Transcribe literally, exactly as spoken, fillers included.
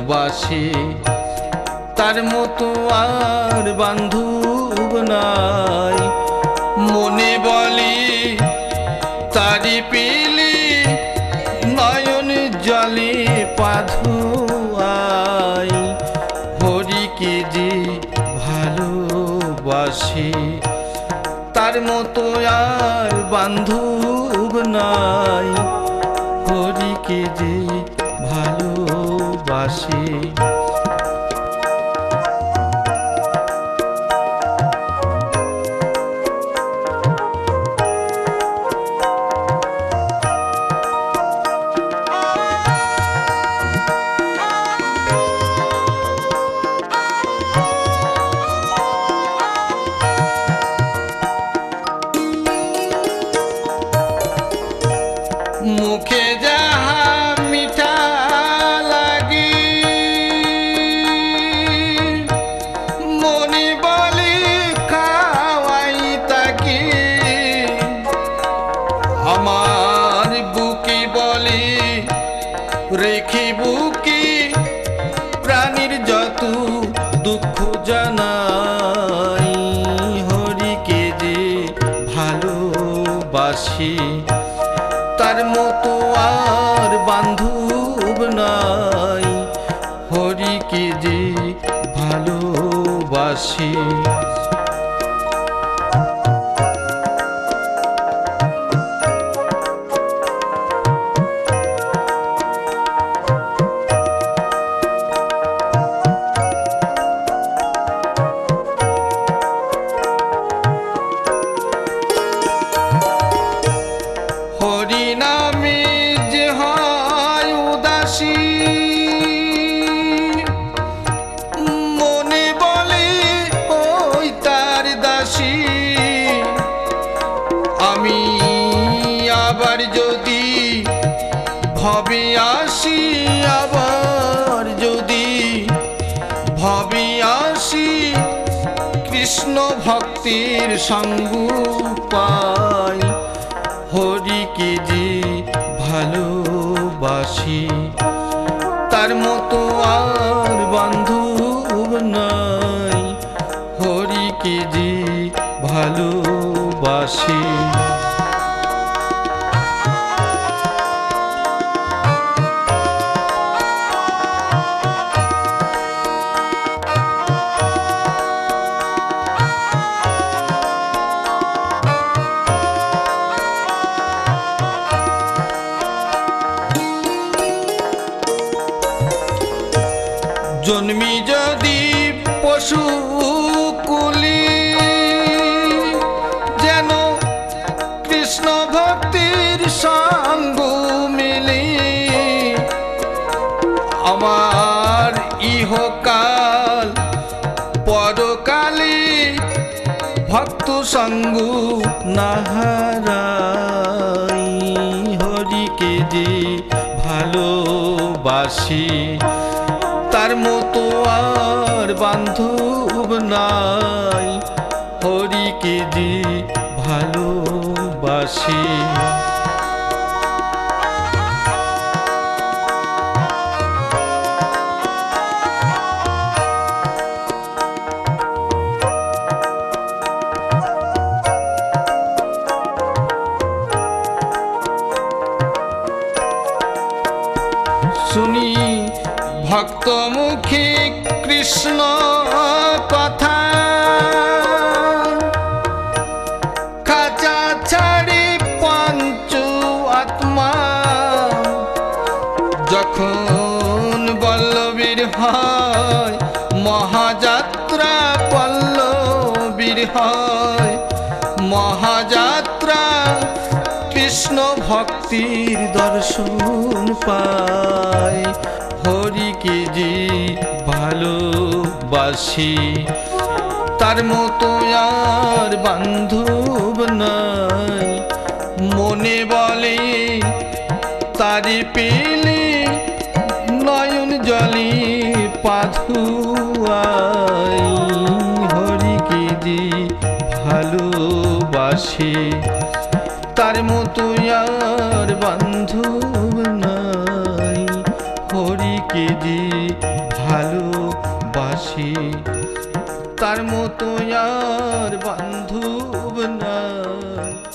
বাসি তার মতো আর বান্ধব নাই মনে বলি তারি পিলি নয়ন জলে পাধুয়াই হরিকে যে ভালোবাসি তার মতো আর বান্ধব নাই হরিকে যে ভালোবাসি মুখে যাহা মিঠা লাগি মনে বলি খাওয়াই তাকে আমার বুকে বলি রেখে বুকে প্রাণীর যত দুঃখ জানাই হরিকে যে ভালোবাসি তার মতো আর বান্ধব নাই হরিকে যে ভালোবাসি হরি নামে যে হয় উদাসী মনে বলে ওই তার দাসী আমি আবার যদি ভবে আসি আবার যদি ভবে আসি কৃষ্ণ ভক্তির সঙ্গ পাই হরিকে যে ভালোবাসি তার মতো আর বান্ধব নাই হরিকে যে ভালোবাসি জন্মি যদি পশু কুলি যেন কৃষ্ণ ভক্তির সঙ্গ মিলি আমার ইহকাল পরকালে ভক্ত সঙ্গ নাহারাই হরিকে যে ভালোবাসি তার মতো আর বান্ধব নাই হরিকে যে ভালোবাসি শুনি ভক্ত মুখে কৃষ্ণ কথা খাঁচা ছাড়ি পঞ্চ আত্মা যখন বল্লবীর হয় মহাযাত্রা পল্লবীর হয় মহাযাত্রা কৃষ্ণ ভক্তির দর্শন পায় হরিকে যে ভালোবাসি তার মতো আর বান্ধব নাই মনে বলে তারি পেলে নয়ন জলে পাধুয়াই হরিকে যে ভালোবাসি তার মতো আর বান্ধব নাই হরিকে যে ভালোবাসি তার মতো আর বান্ধব নাই।